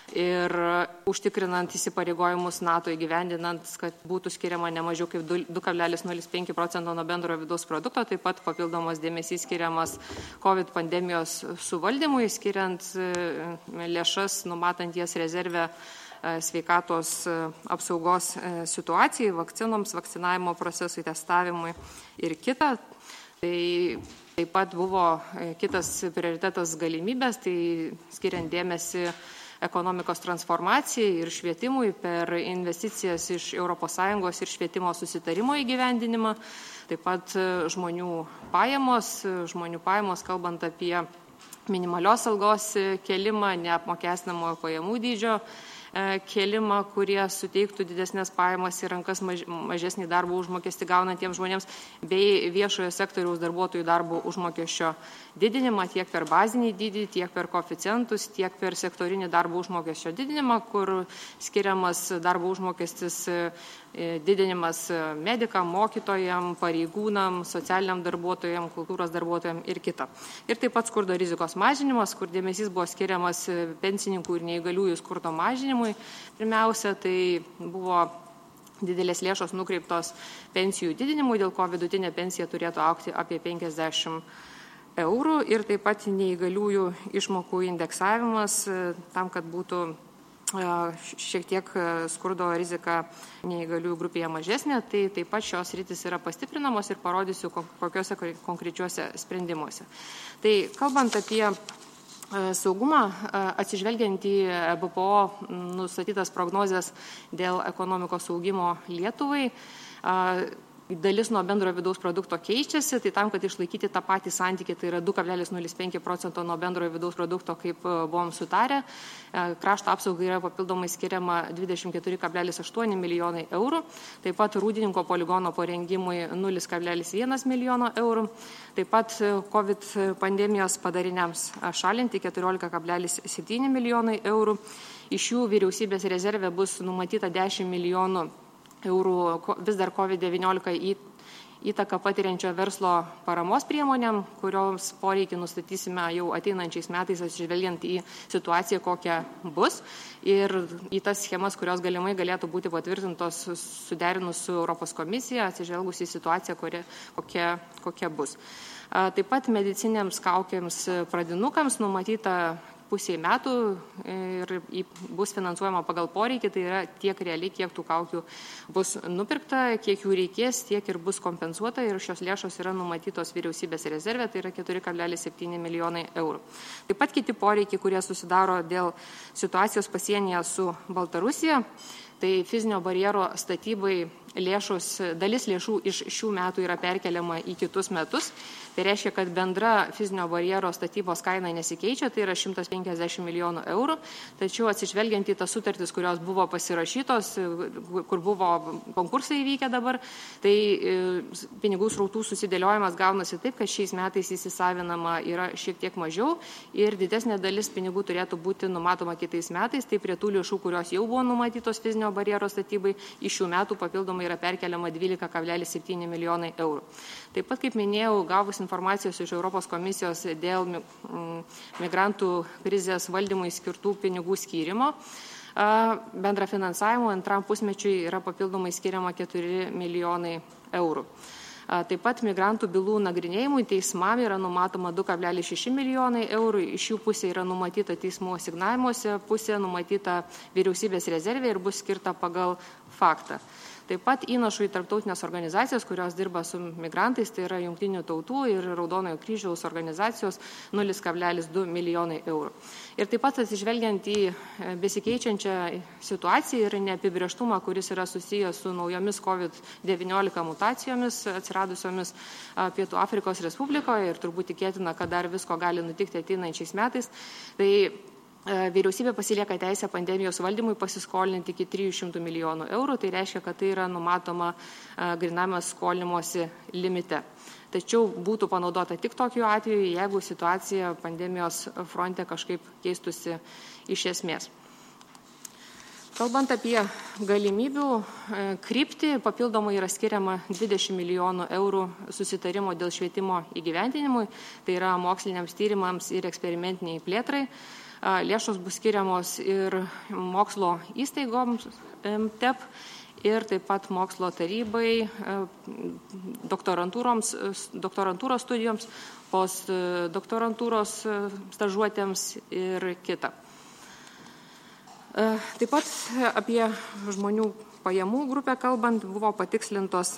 ir užtikrinant įsipareigojimus NATO įgyvendinant, kad būtų skiriama ne mažiau kaip 2,05% nuo bendrojo vidaus produkto, taip pat papildomas dėmesys skiriamas COVID pandemijos suvaldymui, skiriant lėšas, numatant jas rezervę sveikatos apsaugos situacijai, vakcinoms, vakcinavimo procesui, testavimui ir kita. Tai taip pat buvo kitas prioritetas galimybės, tai skiriant dėmesį ekonomikos transformacijai ir švietimui per investicijas iš ES ir švietimo susitarimo įgyvendinimą, taip pat žmonių pajamos, kalbant apie minimalios algos kėlimą, neapmokestinamojo pajamų dydžio kėlimą, kurie suteiktų didesnės pajamas į rankas mažesnį darbo užmokestį gaunantiems žmonėms, bei viešojo sektoriaus darbuotojų darbo užmokesčio didinimą tiek per bazinį dydį, tiek per koeficientus, tiek per sektorinį darbo užmokesčio didinimą, kur skiriamas darbo užmokestis didinimas medikam, mokytojam, pareigūnam, socialiniam darbuotojam, kultūros darbuotojam ir kita. Ir taip pat skurdo rizikos mažinimas, kur dėmesys buvo skiriamas pensininkų ir neįgaliųjų skurdo mažinimui. Pirmiausia, tai buvo didelės lėšos nukreiptos pensijų didinimui, dėl ko vidutinė pensija turėtų augti apie 50 eurų ir taip pat neįgaliųjų išmokų indeksavimas tam, kad būtų šiek tiek skurdo rizika neįgaliųjų grupėje mažesnė, tai taip pat šios rytis yra pastiprinamos ir parodysiu kokiuose konkrečiuose sprendimuose. Tai kalbant apie saugumą, atsižvelgiant į BPO nustatytas prognozes dėl ekonomikos augimo Lietuvai, dalis nuo bendrojo vidaus produkto keičiasi, tai tam, kad išlaikyti tą patį santykį, tai yra 2,05% nuo bendrojo vidaus produkto, kaip buvom sutarę, krašto apsaugai yra papildomai skiriama 24,8 milijonai eurų, taip pat rūdininko poligono parengimui 0,1 milijono eurų, taip pat COVID pandemijos padariniams šalinti 14,7 milijonai eurų, iš jų vyriausybės rezerve bus numatyta 10 milijonų eurų vis dar COVID-19 įtaką patiriančio verslo paramos priemonėm, kurioms poreikį nustatysime jau ateinančiais metais, atsižvelgiant į situaciją, kokia bus, ir į tas schemas, kurios galimai galėtų būti patvirtintos suderinus su Europos komisija, atsižvelgus į situaciją, kokia bus. Taip pat medicinėms kaukėms pradinukams numatyta pusiai metų ir bus finansuojama pagal poreikį, tai yra tiek realiai, kiek tų kaukių bus nupirkta, kiek jų reikės, tiek ir bus kompensuota ir šios lėšos yra numatytos vyriausybės rezervė, tai yra 4,7 milijonai eurų. Taip pat kiti poreikiai, kurie susidaro dėl situacijos pasienyje su Baltarusija, tai fizinio barjero statybai dalis lėšų iš šių metų yra perkeliama į kitus metus. Tai reiškia, kad bendra fizinio barjero statybos kaina nesikeičia, tai yra 150 milijonų eurų. Tačiau atsižvelgiant į tas sutartis, kurios buvo pasirašytos, kur buvo konkursai įvykę dabar, tai pinigų srautų susidėliojimas gaunasi taip, kad šiais metais įsisavinama yra šiek tiek mažiau ir didesnė dalis pinigų turėtų būti numatoma kitais metais. Tai prie tų lėšų, kurios jau buvo numatytos fizinio barjero statybai, iš šių metų papildomai yra perkeliama 12,7 milijonai eurų. Taip pat, kaip minėjau, gavus informacijos iš Europos komisijos dėl migrantų krizės valdymui skirtų pinigų skyrimo, bendra finansavimo antram pusmečiui yra papildomai skiriama 4 milijonai eurų. Taip pat migrantų bylų nagrinėjimui teismam yra numatoma 2,6 milijonai eurų, iš jų pusė yra numatyta teismų asignavimuose, pusė numatyta vyriausybės rezervė ir bus skirta pagal faktą. Taip pat įnašų į tarptautinės organizacijas, kurios dirba su migrantais, tai yra Jungtinių tautų ir Raudonojo kryžiaus organizacijos 0,2 milijonai eurų. Ir taip pat atsižvelgiant į besikeičiančią situaciją ir neapibrėžtumą, kuris yra susijęs su naujomis COVID-19 mutacijomis atsiradusiomis Pietų Afrikos Respublikoje ir turbūt tikėtina, kad dar visko gali nutikti ateinančiais metais, tai vyriausybė pasilieka teisę pandemijos valdymui pasiskolinti iki 300 milijonų eurų, tai reiškia, kad tai yra numatoma gryname skolimosi limite. Tačiau būtų panaudota tik tokiu atveju, jeigu situacija pandemijos fronte kažkaip keistusi iš esmės. Kalbant apie galimybių kryptį, papildomai yra skiriama 20 milijonų eurų susitarimo dėl švietimo įgyvendinimui, tai yra moksliniams tyrimams ir eksperimentiniai plėtrai. Lėšos bus skiriamos ir mokslo įstaigoms TEP ir taip pat mokslo tarybai, doktorantūros studijoms, postdoktorantūros stažuotėms ir kita. Taip pat apie žmonių pajamų grupę kalbant, buvo patikslintas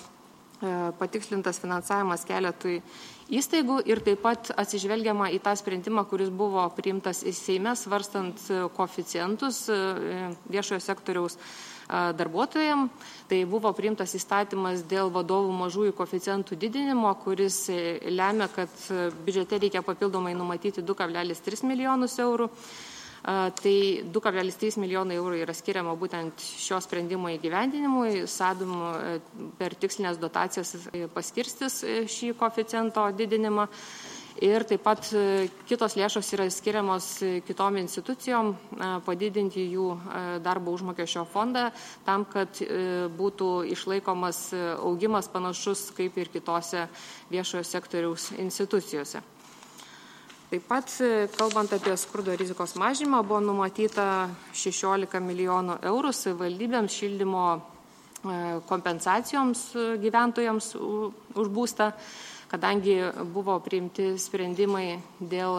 finansavimas keletui įstaigų ir taip pat atsižvelgiama į tą sprendimą, kuris buvo priimtas Seime svarstant koeficientus viešojo sektoriaus darbuotojams. Tai buvo priimtas įstatymas dėl vadovų mažųjų koeficientų didinimo, kuris lemia, kad biudžete reikia papildomai numatyti 2,3 milijonus eurų. Tai 2,3 milijonai eurų yra skiriama būtent šio sprendimo įgyvendinimui. SADUM per tikslinės dotacijas paskirstys šį koeficiento didinimą. Ir taip pat kitos lėšos yra skiriamos kitom institucijom padidinti jų darbo užmokesčio fondą tam, kad būtų išlaikomas augimas panašus kaip ir kitose viešojo sektoriaus institucijose. Taip pat, kalbant apie skurdo rizikos mažinimą, buvo numatyta 16 milijonų eurų savivaldybėms šildymo kompensacijoms gyventojams už būstą, kadangi buvo priimti sprendimai dėl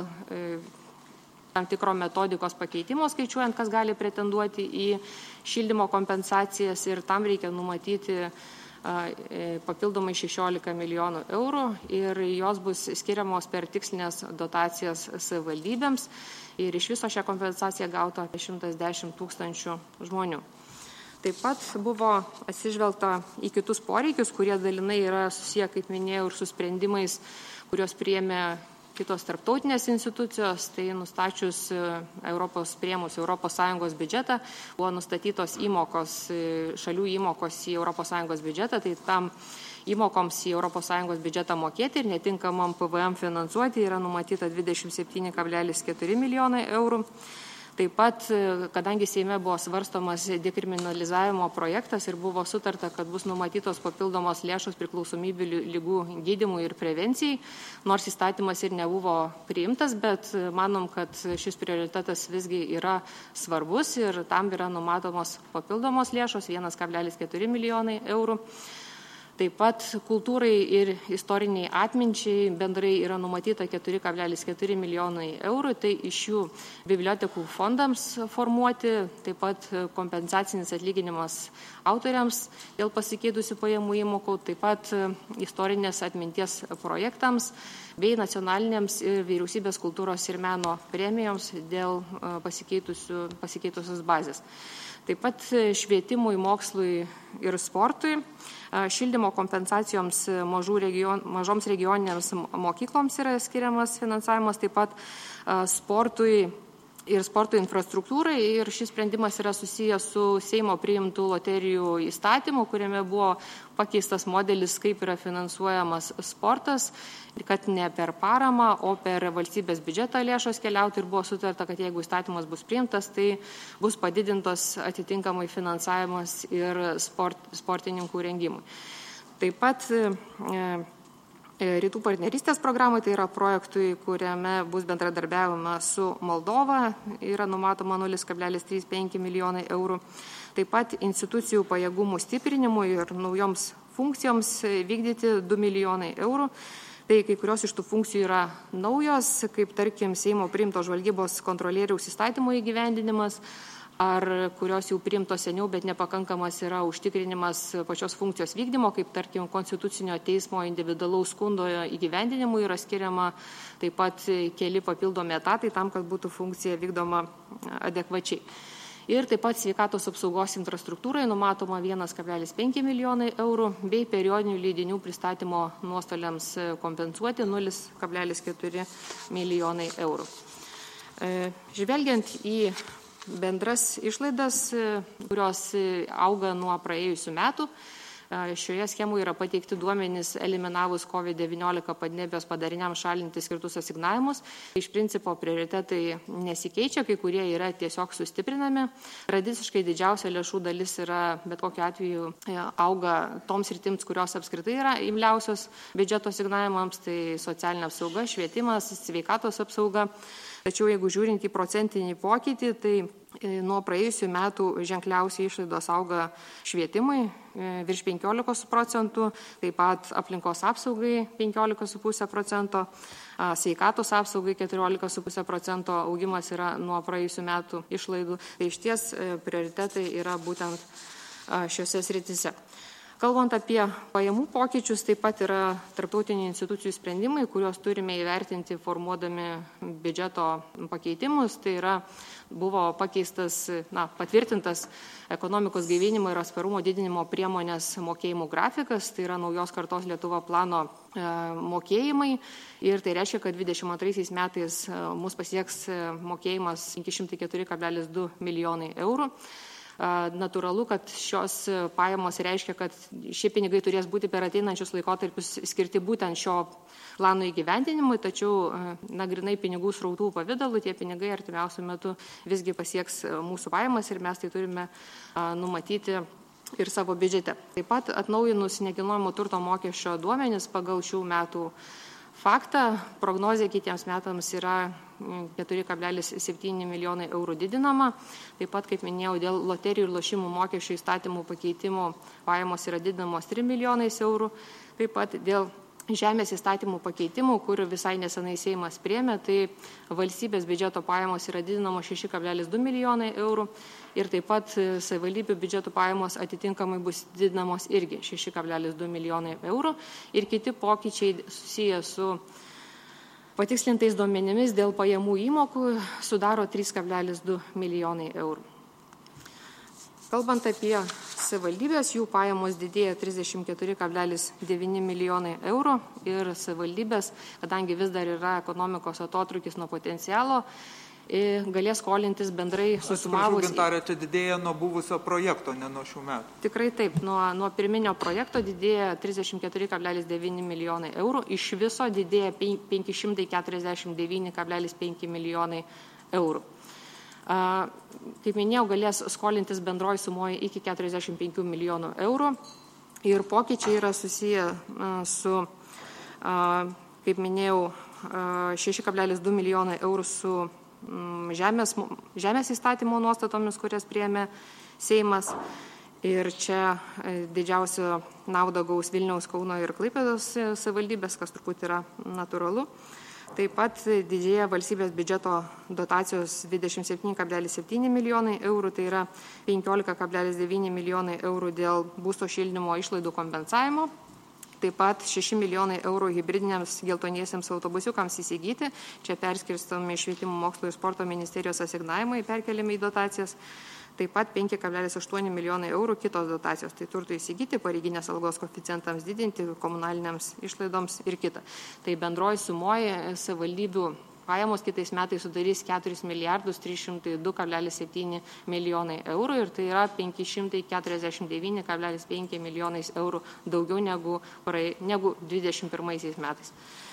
tam tikro metodikos pakeitimo, skaičiuojant, kas gali pretenduoti į šildymo kompensacijas ir tam reikia numatyti papildomai 16 milijonų eurų ir jos bus skiriamos per tikslinės dotacijas savivaldybėms ir iš viso šią kompensaciją gauta apie 110 tūkstančių žmonių. Taip pat buvo atsižvelgta į kitus poreikius, kurie dalinai yra susiję, kaip minėjau, ir su sprendimais, kurios priėmė kitos tarptautinės institucijos, tai nustačius priėmus ES biudžetą, buvo nustatytos įmokos, šalių įmokos į ES biudžetą, tai tam įmokoms į ES biudžetą mokėti ir netinkamam PVM finansuoti yra numatyta 27,4 milijonai eurų. Taip pat, kadangi Seime buvo svarstomas dekriminalizavimo projektas ir buvo sutarta, kad bus numatytos papildomos lėšos priklausomybių ligų gydymui ir prevencijai, nors įstatymas ir nebuvo priimtas, bet manom, kad šis prioritetas visgi yra svarbus ir tam yra numatomos papildomos lėšos 1,4 milijonai eurų. Taip pat kultūrai ir istoriniai atminčiai bendrai yra numatyta 4,4 milijonai eurų, tai iš jų bibliotekų fondams formuoti, taip pat kompensacinis atlyginimas autoriams dėl pasikeitusių pajamų įmokų, taip pat istorinės atminties projektams bei nacionalinėms ir vyriausybės kultūros ir meno premijoms dėl pasikeitusios bazės. Taip pat švietimui, mokslui ir sportui, šildymo kompensacijoms mažoms regioninėms mokykloms yra skiriamas finansavimas, taip pat sportui ir sporto infrastruktūrai ir šis sprendimas yra susijęs su Seimo priimtų loterijų įstatymu, kuriame buvo pakeistas modelis, kaip yra finansuojamas sportas, kad ne per paramą, o per valstybės biudžetą lėšos keliauti ir buvo sutarta, kad jeigu įstatymas bus priimtas, tai bus padidintos atitinkamai finansavimas ir sportininkų rengimui. Taip pat Rytų partnerystės programai, tai yra projektui, kuriame bus bendradarbiavima su Moldova, yra numatoma 0,35 milijonai eurų. Taip pat institucijų pajėgumų stiprinimui ir naujoms funkcijoms vykdyti 2 milijonai eurų. Tai kai kurios iš tų funkcijų yra naujos, kaip tarkim Seimo priimto žvalgybos kontrolieriaus įstatymo įgyvendinimas, ar kurios jau priimtos seniau, bet nepakankamas yra užtikrinimas pačios funkcijos vykdymo, kaip tarkim Konstitucinio teismo individualaus skundo įgyvendinimui yra skiriama taip pat keli papildomi etatai tam, kad būtų funkcija vykdoma adekvačiai. Ir taip pat sveikatos apsaugos infrastruktūrai numatoma 1,5 milijonai eurų bei periodinių leidinių pristatymo nuostoliams kompensuoti 0,4 milijonai eurų. Žvelgiant į bendras išlaidas, kurios auga nuo praėjusių metų, Šioje schemoje yra pateikti duomenys eliminavus COVID-19 pandemijos padariniams šalinti skirtus asignavimus. Iš principo prioritetai nesikeičia, kai kurie yra tiesiog sustiprinami. Tradiciškai didžiausia lėšų dalis yra bet kokiu atveju auga toms sritims, kurios apskritai yra imliausios biudžeto asignavimams, tai socialinė apsauga, švietimas, sveikatos apsauga. Tačiau jeigu žiūrint į procentinį pokytį, tai nuo praėjusių metų ženkliausiai išlaidos auga švietimui virš 15%, taip pat aplinkos apsaugai 15,5%, sveikatos apsaugai 14,5% augimas yra nuo praėjusių metų išlaidų. Tai išties prioritetai yra būtent šiuose srityse. Kalbant apie pajamų pokyčius, taip pat yra tarptautinių institucijų sprendimai, kuriuos turime įvertinti formuodami biudžeto pakeitimus. Tai yra buvo patvirtintas ekonomikos gaivinimo ir atsparumo didinimo priemonės mokėjimų grafikas, tai yra naujos kartos Lietuva plano mokėjimai. Ir tai reiškia, kad 2022 metais mus pasieks mokėjimas 504,2 milijonai eurų. Natūralu, kad šios pajamos reiškia, kad šie pinigai turės būti per ateinančius laikotarpius skirti būtent šio plano įgyvendinimui, tačiau grinai pinigų srautų pavidalu tie pinigai artimiausiu metu visgi pasieks mūsų pajamas ir mes tai turime numatyti ir savo biudžete. Taip pat atnaujinus nekilnojamo turto mokesčio duomenis pagal šių metų faktą, prognozija kitiems metams yra 4,7 milijonai eurų didinama. Taip pat, kaip minėjau, dėl loterijų ir lošimų mokesčių įstatymų pakeitimų pajamos yra didinamos 3 milijonais eurų. Taip pat dėl žemės įstatymų pakeitimų, kur visai nesenai Seimas priėmė, tai valstybės biudžeto pajamos yra didinamos 6,2 milijonai eurų ir taip pat savivaldybių biudžeto pajamos atitinkamai bus didinamos irgi 6,2 milijonai eurų ir kiti pokyčiai susiję su patikslintais duomenimis dėl pajamų įmokų sudaro 3,2 milijonai eurų. Kalbant apie savivaldybės, jų pajamos didėja 34,9 milijonai eurų ir savivaldybės, kadangi vis dar yra ekonomikos atotrūkis nuo potencialo, galės skolintis bendrai susumavus. Gintarė, čia didėja nuo buvusio projekto, ne nuo šių metų? Tikrai taip, nuo pirminio projekto didėja 34,9 milijonai eurų, iš viso didėja 549,5 milijonai eurų. Kaip minėjau, galės skolintis bendroji sumoje iki 45 milijonų eurų ir pokyčiai yra susiję su, kaip minėjau, 6,2 milijonai eurų su žemės įstatymo nuostatomis, kurias priėmė Seimas. Ir čia didžiausia nauda gaus Vilniaus, Kauno ir Klaipėdos savivaldybės, kas turbūt yra natūralu. Taip pat didėja valstybės biudžeto dotacijos 27,7 milijonai eurų, tai yra 15,9 milijonai eurų dėl būsto šildymo išlaidų kompensavimo. Taip pat 6 milijonai eurų hibridiniams geltoniesiems autobusiukams įsigyti. Čia perskirstomi švietimo, mokslo ir sporto ministerijos asignavimai perkeliami į dotacijas. Taip pat 5,8 milijonai eurų kitos dotacijos, tai turtų įsigyti, pareiginės algos koeficientams didinti, komunaliniams išlaidoms ir kita. Tai bendroji sumoje savivaldybių pajamos kitais metais sudarys 4 milijardus 302,7 milijonai eurų ir tai yra 549,5 milijonais eurų daugiau negu 2021 metais.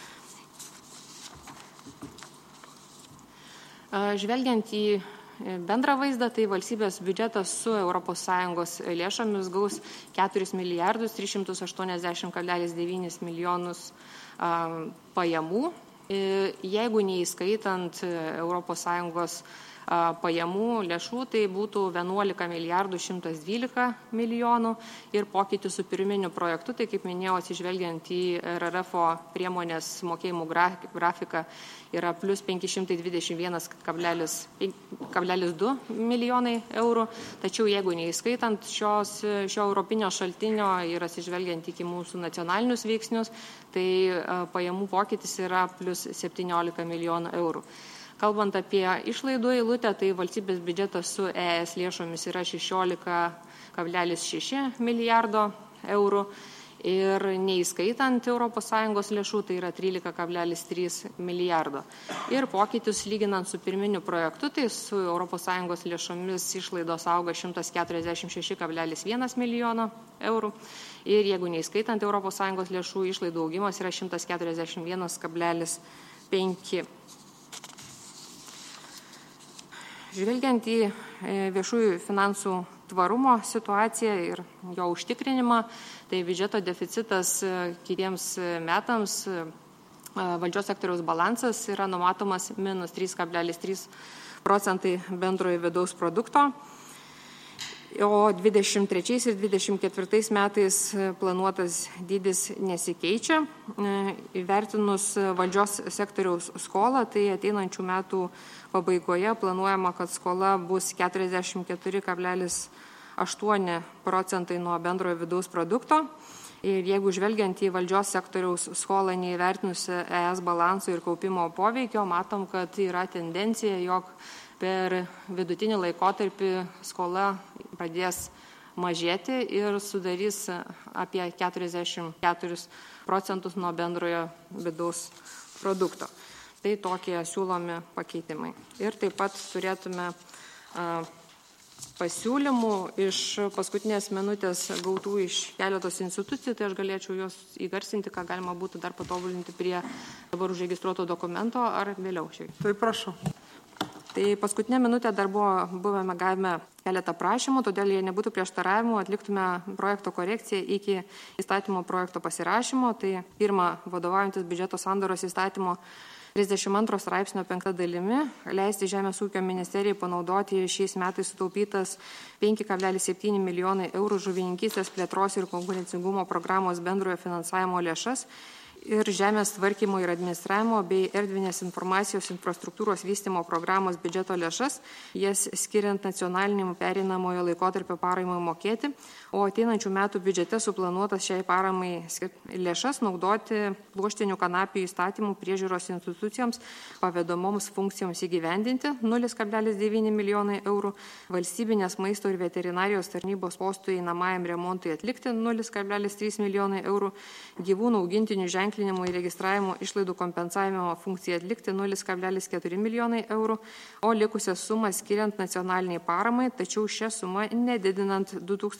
Žvelgiant į bendrą vaizdą, tai valstybės biudžetas su ES lėšomis gaus 4 milijardus 380,9 milijonus pajamų. Jeigu neįskaitant ES pajamų lėšų, tai būtų 11 milijardų 112 milijonų ir pokytį su pirminiu projektu, tai kaip minėjau, atsižvelgiant į RRF priemonės mokėjimų grafiką, yra plus 521,2 milijonai eurų, tačiau jeigu neįskaitant šio europinio šaltinio ir atsižvelgiant iki mūsų nacionalinius veiksnius, tai pajamų pokytis yra plus 17 milijonų eurų. Kalbant apie išlaidų eilutę, tai valstybės biudžetas su ES lėšomis yra 16,6 milijardo eurų ir neįskaitant ES lėšų, tai yra 13,3 milijardo. Ir pokytis lyginant su pirminiu projektu, tai su ES lėšomis išlaidos auga 146,1 milijono eurų. Ir jeigu neįskaitant ES lėšų, išlaidų augimas yra 141,5. Žvelgiant į viešųjų finansų tvarumo situaciją ir jo užtikrinimą, tai biudžeto deficitas kitiems metams valdžios sektoriaus balansas yra numatomas minus 3,3% bendrojo vidaus produkto, o 23 ir 24 metais planuotas dydis nesikeičia. Įvertinus valdžios sektoriaus skolą, tai ateinančių metų pabaigoje planuojama, kad skola bus 44,8% nuo bendrojo vidaus produkto. Ir jeigu žvelgiant į valdžios sektoriaus skolą neįvertinus ES balanso ir kaupimo poveikio, matom, kad yra tendencija, jog per vidutinį laikotarpį skola pradės mažėti ir sudarys apie 44% nuo bendrojo vidaus produkto. Tai tokie siūlomi pakeitimai. Ir taip pat turėtume pasiūlymų iš paskutinės minutės gautų iš keletos institucijų, tai aš galėčiau juos įgarsinti, ką galima būtų dar patobulinti prie dabar užregistruoto dokumento ar vėliau šiai. Tai prašau. Tai paskutinė minutė dar buvome gavę keletą prašymų, todėl jei nebūtų prieštaravimų, atliktume projekto korekciją iki įstatymo projekto pasirašymo. Tai pirma, vadovaujantis biudžeto sandaros įstatymo 32 straipsnio 5 dalimi, leisti Žemės ūkio ministerijai panaudoti šiais metais sutaupytas 5,7 milijonai eurų žuvininkystės plėtros ir konkurencingumo programos bendrojo finansavimo lėšas ir žemės tvarkymo ir administravimo bei erdvinės informacijos infrastruktūros vystymo programos biudžeto lėšas, jas skiriant nacionaliniam pereinamojo laikotarpio paramai mokėti, o ateinančių metų biudžete suplanuotas šiai paramai lėšas naudoti pluoštinių kanapių įstatymų priežiūros institucijoms pavedomoms funkcijoms įgyvendinti 0,9 milijonai eurų, valstybinės maisto ir veterinarijos tarnybos postų einamajam remontui atlikti 0,3 milijonai eurų, gyvūnų augintinių ženklinimo ir registravimo išlaidų kompensavimo funkciją atlikti 0,4 milijonai eurų, o likusią sumą skiriant nacionaliniai paramai, tačiau šią sumą nedidinant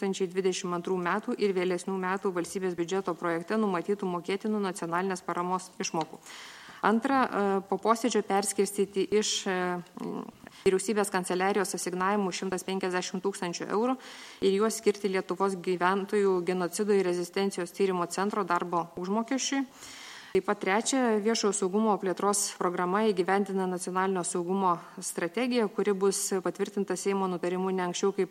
2022 metų ir vėlesnių metų valstybės biudžeto projekte numatytų mokėtinų nacionalinės paramos išmokų. Antra, po posėdžio perskirstyti iš vyriausybės kanceliarijos asignavimų 150 000 eurų ir juos skirti Lietuvos gyventojų genocido ir rezistencijos tyrimo centro darbo užmokesčiui. Taip pat trečia, viešojo saugumo plėtros programa įgyvendina nacionalinio saugumo strategiją, kuri bus patvirtinta Seimo nutarimu ne anksčiau kaip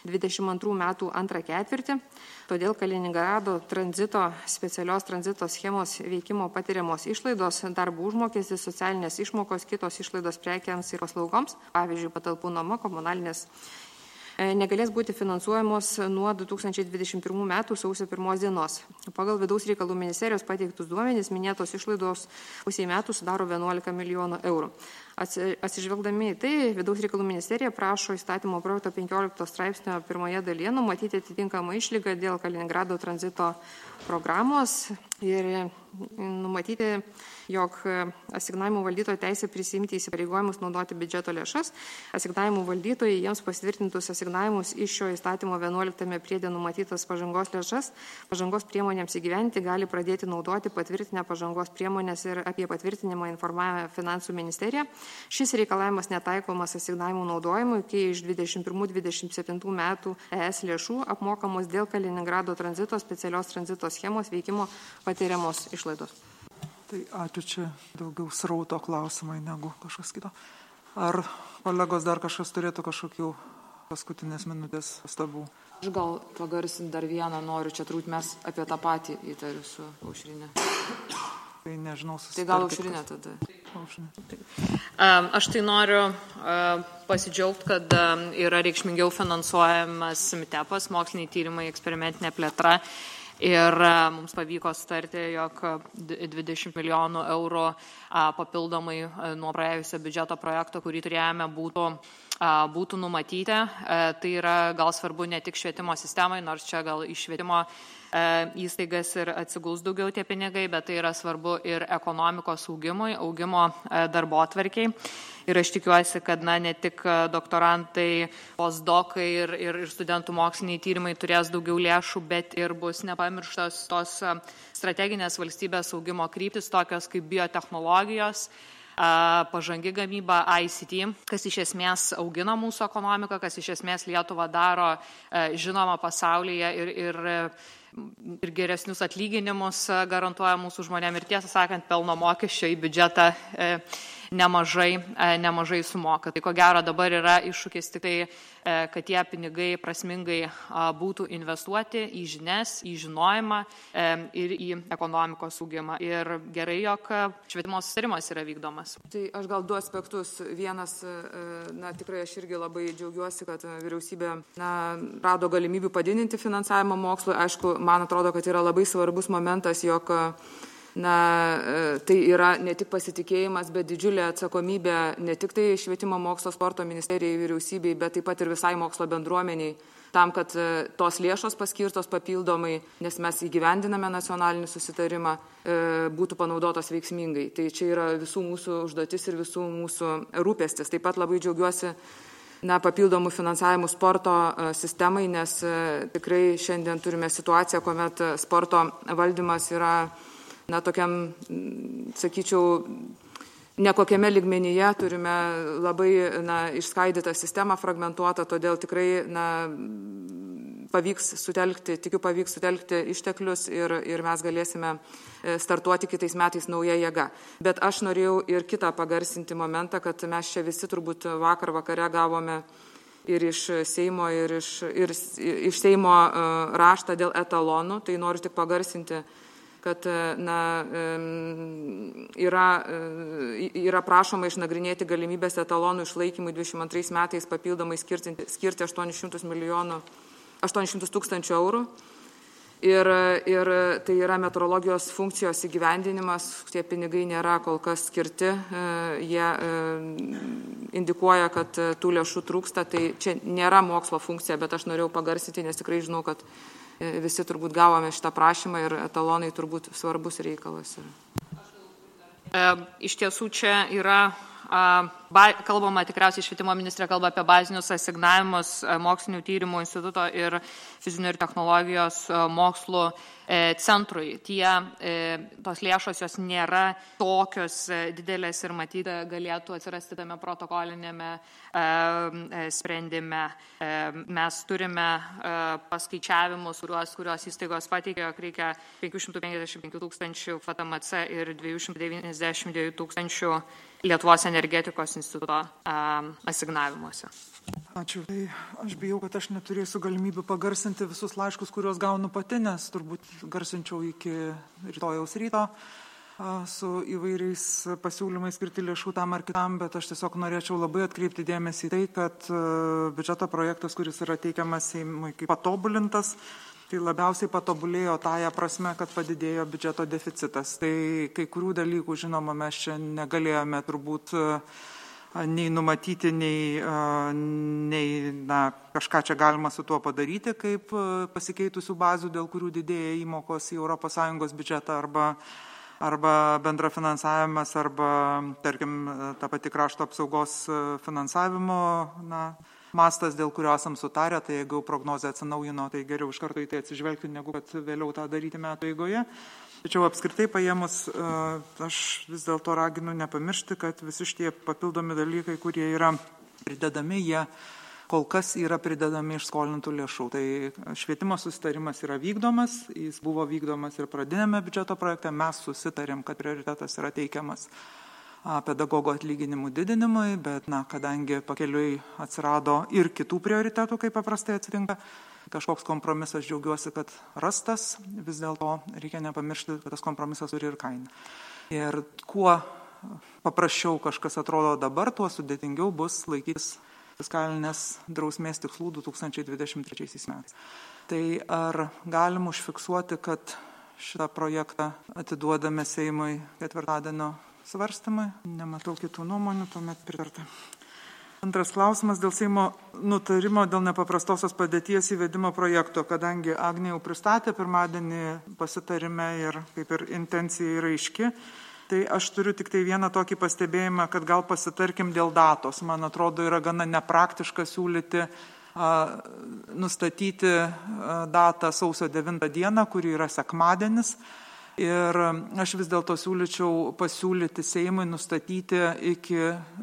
22 metų antrą ketvirtį. Todėl Kaliningrado tranzito, specialios tranzito schemos veikimo patiriamos išlaidos, darbo užmokestis, socialinės išmokos, kitos išlaidos prekiams ir paslaugoms, pavyzdžiui, patalpų nuoma, komunalinės, negalės būti finansuojamos nuo 2021 metų sausio 1 dienos. Pagal vidaus reikalų ministerijos pateiktus duomenys minėtos išlaidos pusiai metų sudaro 11 milijonų eurų. Atsižvelgdami į tai, vidaus reikalų ministerija prašo įstatymo projekto 15 straipsnio pirmoje dalyje numatyti atitinkamą išlygą dėl Kaliningrado tranzito programos ir numatyti, jog asignavimų valdytojo teisė prisimti įsipareigojimus naudoti biudžeto lėšas. Asignavimų valdytojai jiems pasitvirtintus asignavimus iš šio įstatymo 11 priede numatytas pažangos lėšas pažangos priemonėms įgyventi gali pradėti naudoti patvirtinę pažangos priemonės ir apie patvirtinimą informavę finansų ministeriją. Šis reikalavimas netaikomas asignavimų naudojimui, kai iš 21-27 metų ES lėšų apmokamos dėl Kaliningrado tranzito specialios tranzito schemos veikimo patiriamos išlaidos. Tai ačiū, čia daugiau srauto klausimai negu kažkas kito. Ar kolegos dar kažkas turėtų kažkokių paskutinės minutės pastabų? Aš gal pagarsinti dar vieną noriu, čia turbūt mes apie tą patį įtariu su Aušrinė. Tai nežinau, tai gal Aušrinė tada. Aš tai noriu pasidžiaugti, kad yra reikšmingiau finansuojamas MTEPas, moksliniai tyrimai, eksperimentinė plėtra. Ir mums pavyko sutarti, jog 20 milijonų eurų papildomai nuo praėjusio biudžeto projekto, kurį turėjome, būtų numatyti. Tai yra gal svarbu ne tik švietimo sistemai, nors čia gal iš švietimo įstaigas ir atsiguls daugiau tie pinigai, bet tai yra svarbu ir ekonomikos augimo darbotvarkiai. Ir aš tikiuosi, kad ne tik doktorantai, postdokai ir studentų moksliniai tyrimai turės daugiau lėšų, bet ir bus nepamirštos tos strateginės valstybės augimo kryptis, tokios kaip biotechnologijos, pažangi gamyba, ICT, kas iš esmės augina mūsų ekonomiką, kas iš esmės Lietuvą daro žinoma pasaulyje ir geresnius atlyginimus garantuoja mūsų žmonėm ir tiesą sakant, pelno mokesčio į biudžetą nemažai sumoka. Tai ko gero dabar yra iššūkis tik tai, kad tie pinigai prasmingai būtų investuoti į žinias, į žinojimą ir į ekonomikos augimą. Ir gerai, jog švietimo susitarimas yra vykdomas. Tai aš gal du aspektus. Vienas, tikrai aš irgi labai džiaugiuosi, kad vyriausybė rado galimybių padidinti finansavimą mokslui. Aišku, man atrodo, kad yra labai svarbus momentas, jog tai yra ne tik pasitikėjimas, bet didžiulė atsakomybė ne tik tai švietimo mokslo sporto ministerijai, vyriausybei, bet taip pat ir visai mokslo bendruomeniai, tam, kad tos lėšos paskirtos papildomai, nes mes įgyvendiname nacionalinį susitarimą, būtų panaudotos veiksmingai. Tai čia yra visų mūsų užduotis ir visų mūsų rūpestis. Taip pat labai džiaugiuosi papildomų finansavimų sporto sistemai, nes tikrai šiandien turime situaciją, kuomet sporto valdymas yra tokiam, sakyčiau, nekokiame lygmenyje, turime labai išskaidytą sistemą, fragmentuotą, todėl tikrai pavyks sutelkti išteklius ir mes galėsime startuoti kitais metais nauja jėga. Bet aš norėjau ir kitą pagarsinti momentą, kad mes čia visi turbūt vakare gavome ir iš Seimo, ir iš Seimo raštą dėl etalonų, tai noriu tik pagarsinti, kad yra prašoma išnagrinėti galimybės etalonų išlaikymui 22 metais papildomai skirti 800 tūkstančių eurų. Ir tai yra metrologijos funkcijos įgyvendinimas, tie pinigai nėra kol kas skirti, jie indikuoja, kad tų lėšų trūksta, tai čia nėra mokslo funkcija, bet aš norėjau pagarsinti, nes tikrai žinau, kad visi turbūt gavome šitą prašymą ir etalonai turbūt svarbus reikalas. Iš tiesų čia yra kalbama, tikriausiai švietimo ministrė kalba apie bazinius asignavimus Mokslinių tyrimų instituto ir fizinių ir technologijos mokslų centrui. Tos lėšos jos nėra tokios didelės ir matyti galėtų atsirasti tame protokolinėme sprendime. Mes turime paskaičiavimus, kurios įstaigos pateikė, jog reikia 555 tūkstančių FTMC ir 292 tūkstančių Lietuvos energetikos instituto asignavimuose. Ačiū. Tai aš bijau, kad aš neturėsiu galimybių pagarsinti visus laiškus, kuriuos gaunu pati, nes turbūt garsinčiau iki rytojaus ryto su įvairiais pasiūlymais skirti lėšų tam ar kitam, bet aš tiesiog norėčiau labai atkreipti dėmesį į tai, kad biudžeto projektas, kuris yra teikiamas Seimui kaip patobulintas, tai labiausiai patobulėjo tąją prasme, kad padidėjo biudžeto deficitas. Tai kai kurių dalykų, žinoma, mes čia negalėjome turbūt nei numatyti, nei kažką čia galima su tuo padaryti, kaip pasikeitusių bazių, dėl kurių didėja įmokos į ES biudžetą arba bendrafinansavimas, arba, tarkim, ta pati krašto apsaugos finansavimo mastas, dėl kurio esam sutarę, tai jeigu prognozė atsinaujino, tai geriau iš karto į tai atsižvelgti, negu kad vėliau tą daryti metų eigoje. Tačiau apskritai paėmus, aš vis dėlto raginu nepamiršti, kad visi šitie papildomi dalykai, kurie yra pridedami, jie kol kas yra pridedami iš skolintų lėšų. Tai švietimo susitarimas yra vykdomas, jis buvo vykdomas ir pradinėme biudžeto projekte, mes susitarėm, kad prioritetas yra teikiamas pedagogo atlyginimų didinimui, bet kadangi pakeliui atsirado ir kitų prioritetų, kaip paprastai atsitinka, kažkoks kompromisas, džiaugiuosi, kad rastas, vis dėlto reikia nepamiršti, kad tas kompromisas turi ir kainą. Ir kuo paprasčiau kažkas atrodo dabar, tuo sudėtingiau bus laikytis fiskalinės drausmės tikslų 2023 metais. Tai ar galim užfiksuoti, kad šitą projektą atiduodame Seimui ketvirtadienio svarstymai? Nematau kitų nuomonių, tuomet pritarta. Antras klausimas dėl Seimo nutarimo dėl nepaprastosios padėties įvedimo projekto, kadangi Agnė jau pristatė pirmadienį pasitarime ir kaip ir intencija yra aiški, tai aš turiu tik tai vieną tokį pastebėjimą, kad gal pasitarkim dėl datos. Man atrodo, yra gana nepraktiška siūlyti nustatyti datą sausio 9 dieną, kuri yra sekmadienis. Ir aš vis dėlto siūlyčiau pasiūlyti Seimui nustatyti iki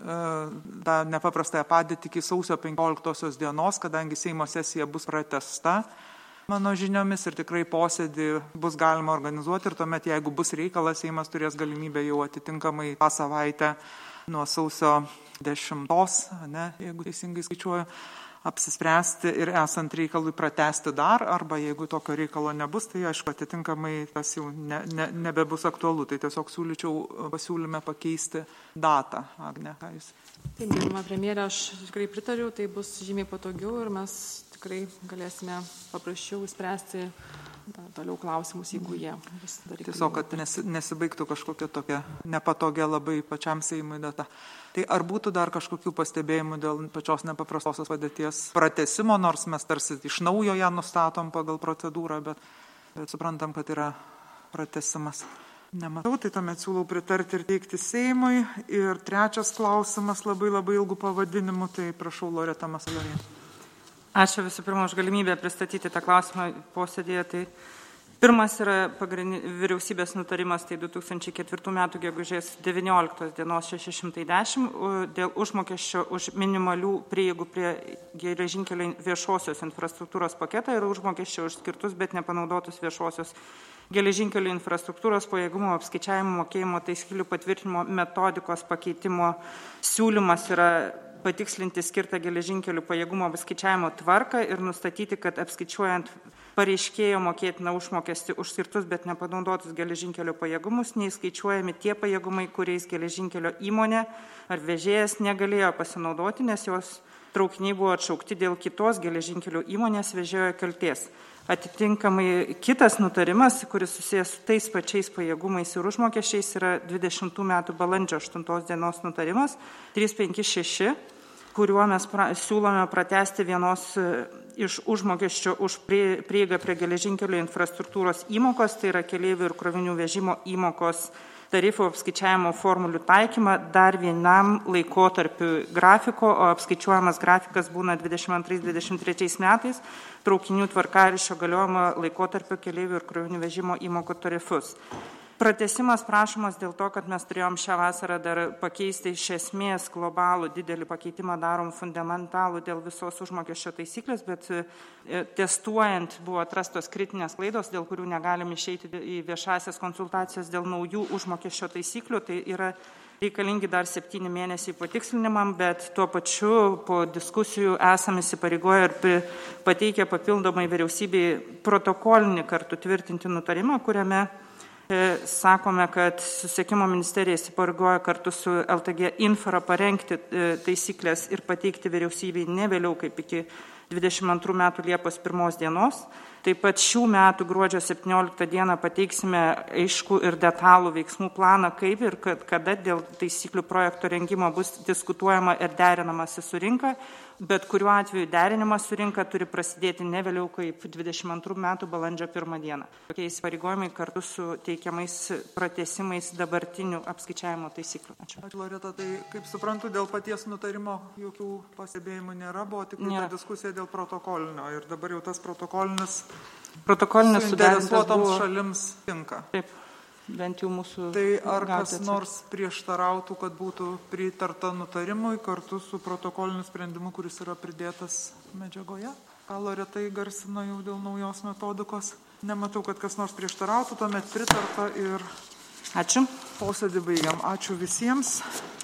tą nepaprastąją padėtį iki sausio 15 dienos, kadangi Seimo sesija bus pratęsta mano žiniomis ir tikrai posėdį bus galima organizuoti ir tuomet, jeigu bus reikalas, Seimas turės galimybę jau atitinkamai tą savaitę nuo sausio 10, jeigu teisingai skaičiuoju, apsispręsti ir esant reikalui pratęsti dar, arba jeigu tokio reikalo nebus, tai aišku, atitinkamai tas jau nebebus aktualu. Tai tiesiog siūlyčiau pasiūlyme pakeisti datą. Agne, ką jūs? Taip, gerbiama premjerė, aš tikrai pritariu, tai bus žymiai patogiau ir mes tikrai galėsime paprasčiau spręsti toliau klausimus, jeigu jie bus daryti. Tiesiog, kad nesibaigtų kažkokia tokia nepatogia labai pačiam Seimui data. Tai ar būtų dar kažkokių pastebėjimų dėl pačios nepaprastosios padėties pratęsimo, nors mes tarsi iš naujo ją nustatom pagal procedūrą, bet suprantam, kad yra pratęsimas. Nematau, tai tuomet siūlau pritarti ir teikti Seimui. Ir trečias klausimas labai ilgų pavadinimų, tai prašau Loreta Masalionė. Ačiū visų pirma už galimybę pristatyti tą klausimą posėdėje. Tai pirmas yra vyriausybės nutarimas, tai 2004 metų gegužės 19 dienos 610 dėl užmokesčio už minimalių prieigų prie geležinkelio viešosios infrastruktūros paketą ir užmokesčio už skirtus, bet nepanaudotus viešosios geležinkelių infrastruktūros pajėgumo apskaičiavimo mokėjimo taisyklių patvirtinimo metodikos pakeitimo siūlymas yra patikslinti skirtą geležinkelių pajėgumo apskaičiavimo tvarką ir nustatyti, kad apskaičiuojant pareiškėjo mokėtiną užmokestį už skirtus, bet nepanaudotus geležinkelio pajėgumus, neįskaičiuojami tie pajėgumai, kuriais geležinkelio įmonė ar vežėjas negalėjo pasinaudoti, nes jos traukiniai buvo atšaukti dėl kitos geležinkelio įmonės vežėjo kaltės. Atitinkamai kitas nutarimas, kuris susijęs su tais pačiais pajėgumais ir užmokesčiais, yra 20 metų balandžio 8 dienos nutarimas 356, kuriuo mes siūlome pratęsti vienos iš užmokesčio už prieigą prie geležinkelio infrastruktūros įmokos, tai yra keleivių ir krovinių vežimo įmokos tarifų apskaičiavimo formulių taikymą dar vienam laikotarpiu grafiko, o apskaičiuojamas grafikas būna 22-23 metais traukinių tvarkaraščio galiojimo laikotarpio keleivių ir krovinių vežimo įmokų tarifus. Pratęsimas prašomas dėl to, kad mes turėjom šią vasarą dar pakeisti iš esmės globalų didelį pakeitimą darom fundamentalų dėl visos užmokesčio taisyklės, bet testuojant buvo atrastos kritinės klaidos, dėl kurių negalim išeiti į viešasias konsultacijas dėl naujų užmokesčio taisyklių. Tai yra reikalingi dar 7 mėnesiai patikslinimam, bet tuo pačiu po diskusijų esame įsipareigoję ir pateikę papildomai vyriausybei protokolinį kartu tvirtinti nutarimą, kuriame sakome, kad Susisiekimo ministerija įsipareigoja kartu su LTG Infra parengti taisyklės ir pateikti vyriausybei ne vėliau kaip iki 22 metų Liepos 1 dienos. Taip pat šių metų gruodžio 17 dieną pateiksime aiškų ir detalų veiksmų planą, kaip ir kada dėl taisyklių projekto rengimo bus diskutuojama ir derinamasi su rinka, bet kuriuo atveju derinimas su rinka turi prasidėti ne vėliau kaip 22 metų balandžio 1 dieną. Tokie įsipareigojimai kartu su teikiamais pratęsimais dabartinių apskaičiavimo taisyklių. Ačiū. Ačiū, Loreta. Tai kaip suprantu, dėl paties nutarimo jokių pastebėjimų nėra, buvo tik diskusija dėl protokolinio ir dabar jau tas protokolinis suinteresuotoms šalims tinka. Taip. Bent jau mūsų. Tai ar kas nors prieštarautų, kad būtų pritarta nutarimui kartu su protokoliniu sprendimu, kuris yra pridėtas medžiagoje? Ką Loreta įgarsino jau dėl naujos metodikos? Nematau, kad kas nors prieštarautų, tuomet pritarta ir ačiū. Posėdį baigiam. Ačiū visiems.